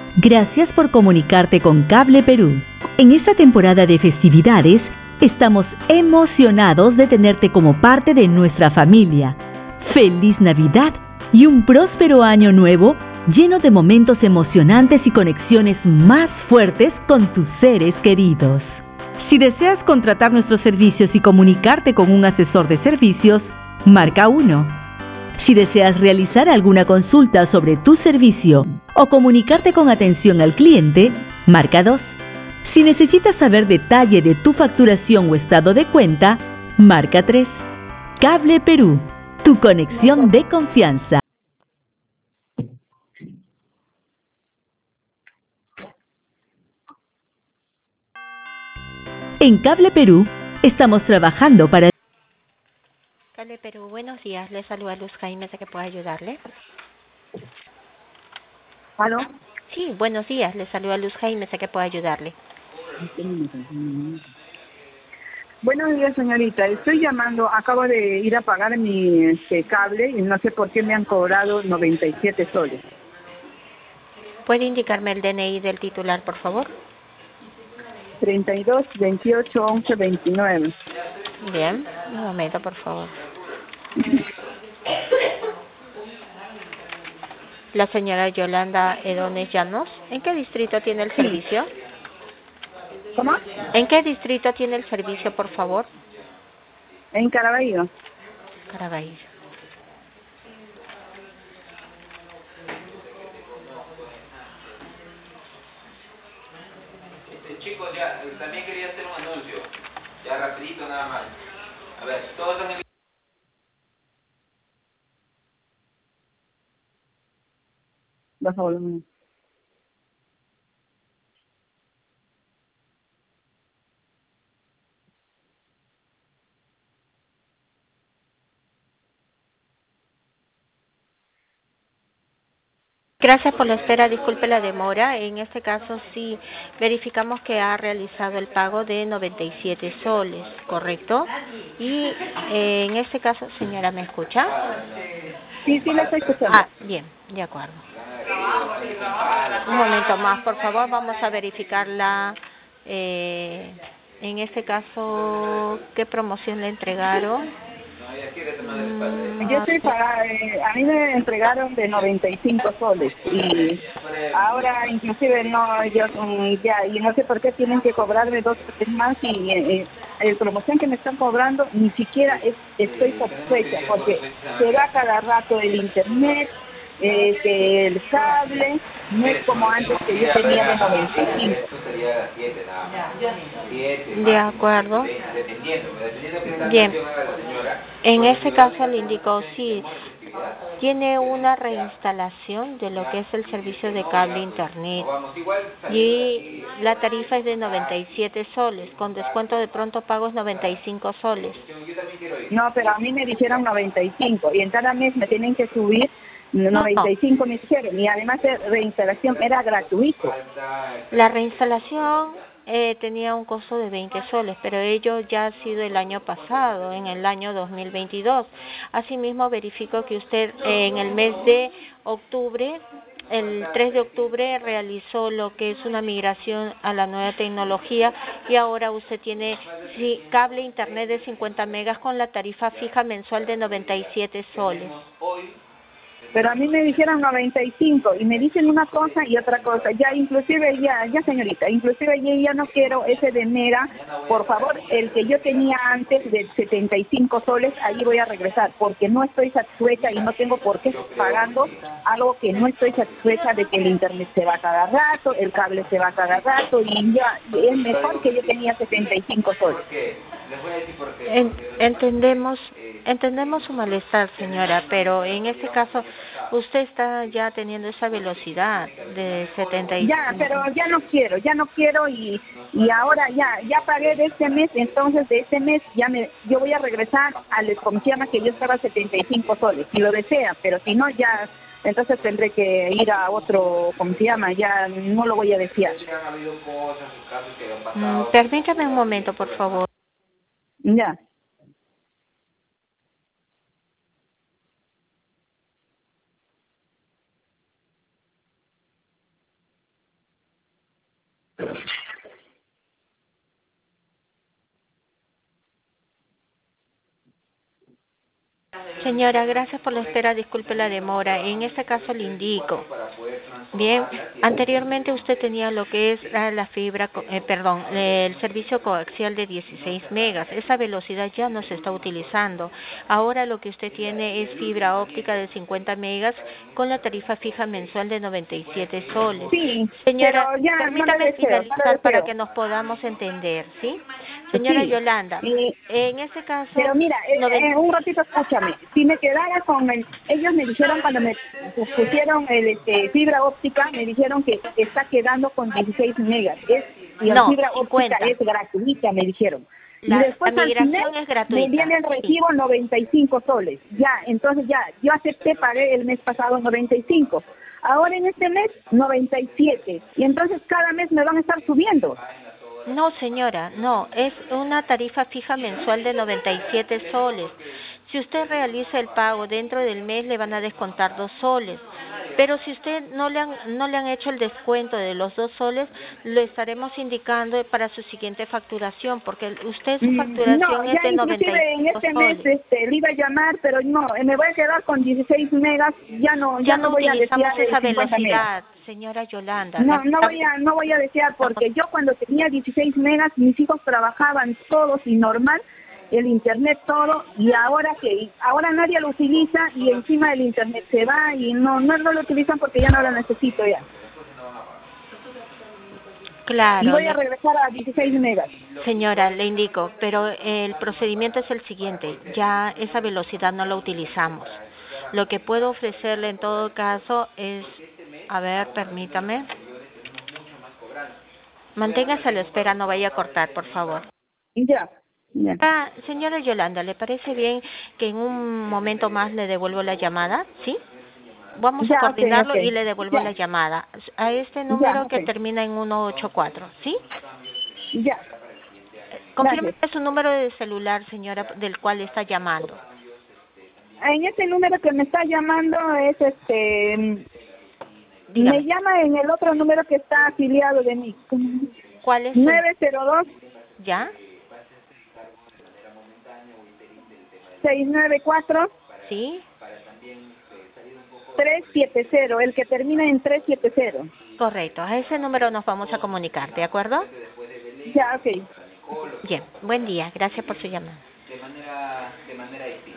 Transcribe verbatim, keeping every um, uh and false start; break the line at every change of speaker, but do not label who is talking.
Gracias por comunicarte con Cable Perú. En esta temporada de festividades, estamos emocionados de tenerte como parte de nuestra familia. ¡Feliz Navidad y un próspero año nuevo lleno de momentos emocionantes y conexiones más fuertes con tus seres queridos! Si deseas contratar nuestros servicios y comunicarte con un asesor de servicios, marca uno. Si deseas realizar alguna consulta sobre tu servicio o comunicarte con atención al cliente, marca dos. Si necesitas saber detalle de tu facturación o estado de cuenta, marca tres. Cable Perú, tu conexión de confianza. En Cable Perú, estamos trabajando para...
Cable Perú, buenos días. Le saluda Luz Jaime, ¿sé que puedo ayudarle?
¿Aló?
Sí, buenos días. Le saluda Luz Jaime, ¿sé que puedo ayudarle?
Buenos días, señorita. Estoy llamando, acabo de ir a pagar mi este, cable y no sé por qué me han cobrado noventa y siete soles.
¿Puede indicarme el D N I del titular, por favor?
treinta y dos, veintiocho, once, veintinueve.
Bien, un momento, por favor. La señora Yolanda Edones Llanos, ¿en qué distrito tiene el servicio?
¿Cómo?
¿En qué distrito tiene el servicio, por favor?
En Caraballo.
Caraballo.
Este, chicos, ya, también quería hacer un anuncio. Ya rapidito nada más. A ver, todos han...
Baja volumen.
Gracias por la espera, disculpe la demora. En este caso sí verificamos que ha realizado el pago de noventa y siete soles, ¿correcto? Y eh, en este caso, señora, ¿me escucha?
Sí, sí, la estoy escuchando.
Ah, bien, de acuerdo. Un momento más, por favor, vamos a verificarla. Eh, en este caso, ¿qué promoción le entregaron? Mm,
Yo
a
estoy
ver.
pagada, eh, a mí me entregaron de noventa y cinco soles y ahora inclusive no, yo mm, ya, y no sé por qué tienen que cobrarme dos veces más y eh, eh, la promoción que me están cobrando ni siquiera es, estoy satisfecha porque se va cada rato el internet, eh, que el cable, no es como antes que yo tenía de noventa y cinco.
De acuerdo. Bien. En este caso le indicó, sí, tiene una reinstalación de lo que es el servicio de cable internet y la tarifa es de noventa y siete soles, con descuento de pronto pago es noventa y cinco soles.
No, pero a mí me dijeron noventa y cinco y en cada mes me tienen que subir
No,
noventa
no.
y cinco me dijeron y además de reinstalación era gratuito.
La reinstalación eh, tenía un costo de veinte soles, pero ello ya ha sido el año pasado, en el año dos mil veintidós. Asimismo, verifico que usted eh, en el mes de octubre, el tres de octubre, realizó lo que es una migración a la nueva tecnología y ahora usted tiene sí, cable internet de cincuenta megas con la tarifa fija mensual de noventa y siete soles.
Pero a mí me dijeron noventa y cinco y me dicen una cosa y otra cosa. Ya inclusive, ya, ya señorita, inclusive yo ya no quiero ese de mega. Por favor, el que yo tenía antes de setenta y cinco soles, ahí voy a regresar, porque no estoy satisfecha y no tengo por qué estar pagando algo que no estoy satisfecha de que el internet se va cada rato, el cable se va cada rato y ya es mejor que yo tenía setenta y cinco soles.
En, entendemos, entendemos su malestar, señora, pero en este caso usted está ya teniendo esa velocidad de setenta y cinco.
Ya, pero ya no quiero, ya no quiero y y ahora ya ya pagué de este mes, entonces de este mes ya me yo voy a regresar al como se llama que yo estaba a setenta y cinco soles, si lo desea, pero si no ya entonces tendré que ir a otro, como se llama, ya no lo voy a desear.
Mm, permítame un momento, por favor.
Ya.
Señora, gracias por la espera, disculpe la demora. En este caso le indico. Bien, anteriormente usted tenía lo que es la, la fibra, eh, perdón, el servicio coaxial de dieciséis megas. Esa velocidad ya no se está utilizando. Ahora lo que usted tiene es fibra óptica de cincuenta megas con la tarifa fija mensual de noventa y siete soles.
Sí,
Señora,
pero ya
permítame
no le deseo,
finalizar
no le
para
deseo.
que nos podamos entender, ¿sí? Señora
Sí,
Yolanda,
y,
en este caso,
pero mira, eh,
noventa
eh, un ratito escúchame. Si me quedara con el, ellos me dijeron cuando me pusieron el este, fibra óptica, me dijeron que está quedando con dieciséis megas. Es, y la
no,
fibra óptica
cincuenta.
es gratuita, me dijeron. Y
La, la
después al final
migración es
me
gratuita.
viene el
Sí.
recibo noventa y cinco soles. Ya, entonces ya, yo acepté, pagué el mes pasado noventa y cinco. Ahora en este mes noventa y siete. Y entonces cada mes me van a estar subiendo.
No, señora, no, es una tarifa fija mensual de noventa y siete soles. Si usted realiza el pago dentro del mes, le van a descontar dos soles. Pero si usted no le han, no le han hecho el descuento de los dos soles, lo estaremos indicando para su siguiente facturación, porque usted su
Mm,
facturación
No,
es
ya
de noventa y
inclusive en
cinco
este mes
soles.
este, le iba a llamar, pero no, eh, me voy a quedar con dieciséis megas, ya no, ya
Ya
no
no
voy a
utilizamos
desear el
esa
cincuenta megas.
velocidad, señora Yolanda.
No, no
Lamentable-
voy a, no voy a desear porque yo cuando tenía dieciséis megas, mis hijos trabajaban todos y normal, el internet todo, y ahora que, ahora nadie lo utiliza y encima el internet se va y no, no, no lo utilizan porque ya no lo necesito ya. Y
Claro,
voy a
le-
regresar a dieciséis megas.
señora, le indico, pero el procedimiento es el siguiente, ya esa velocidad no la utilizamos. Lo que puedo ofrecerle en todo caso es, a ver, permítame, manténgase a la espera, no vaya a cortar, por favor.
Ya, ya.
Ah, señora Yolanda, ¿le parece bien que en un momento más le devuelvo la llamada? ¿Sí? Vamos a
Ya, ok,
coordinarlo
ok.
y le devuelvo la
Ya,
llamada a este
ya,
número que
ok.
termina en ciento ochenta y cuatro, ¿sí?
Ya,
Confirme
gracias.
su número de celular, señora, del cual está llamando.
En este número que me está llamando es este, mm, me
Dígame,
llama en el otro número que está afiliado de mí.
¿cuál es su...
nueve cero dos,
¿Ya?
seis nueve cuatro,
¿Sí?
tres siete cero, el que termina en tres siete cero.
Correcto, a ese número nos vamos a comunicar, ¿de acuerdo?
Ya, ok.
Bien, buen día, gracias por su llamada.
de manera de manera distinta.